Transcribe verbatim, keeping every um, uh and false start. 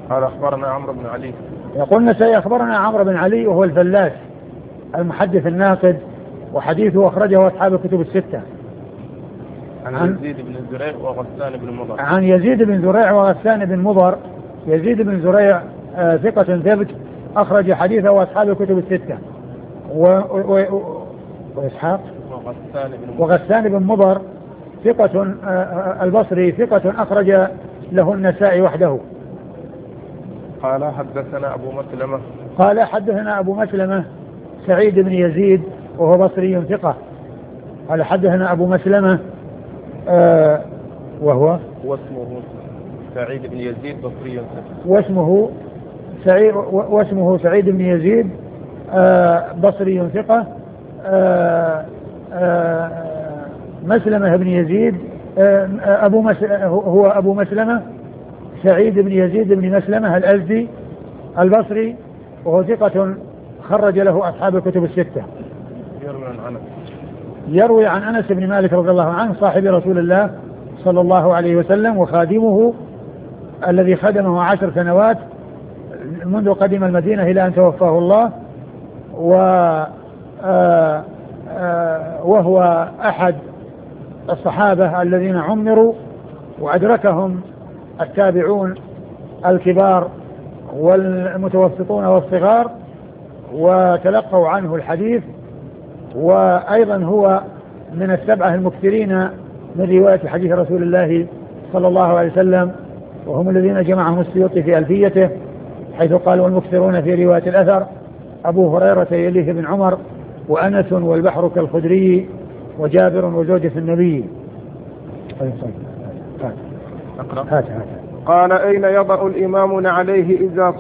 قال أخبرنا عمرو بن علي. يقول النسائي أخبرنا عمرو بن علي وهو الفلاس المحدث الناقد، وحديثه أخرجه أصحاب الكتب الستة. عن, عن يزيد بن زريع وغسان بن مضر. عن يزيد بن زريع وغسان بن مضر. يزيد بن زريع آه ثقة ثبت أخرج حديثه وأصحاب الكتب الستة. و... و... و... وإسحاق وغسان بن مضر, وغسان بن مضر ثقة آه البصري ثقة أخرج له النسائي وحده. قال حدثنا أبو مسلمة. قال حدثنا أبو مسلمة سعيد بن يزيد وهو بصري ثقة. قال حدثنا أبو مسلمة آه وهو واسمه سعيد بن يزيد بصري ثقة. واسمه سعيد واسمه سعيد بن يزيد آه بصري ثقة. آه آه مسلمة بن يزيد آه أبو مس هو أبو مسلمة سعيد بن يزيد بن مسلمة الأزدي البصري، وهو ثقة خرج له أصحاب الكتب الستة. يروي عن أنس يروي عن أنس بن مالك رضي الله عنه صاحب رسول الله صلى الله عليه وسلم وخادمه الذي خدمه عشر سنوات منذ قدم المدينة إلى أن توفاه الله، و آآ آآ وهو أحد الصحابة الذين عمروا وأدركهم التابعون الكبار والمتوسطون والصغار وتلقوا عنه الحديث، وأيضا هو من السبعة المكثرين من رواية حديث رسول الله صلى الله عليه وسلم، وهم الذين جمعهم السيوطي في ألفيته حيث قال والمكثرون في رواية الأثر أبو هريرة يليه بن عمر وأنس والبحر كالخدري وجابر وزوجة النبي. أقرأ. هات هات. قال أين يضع الإمام عليه إذا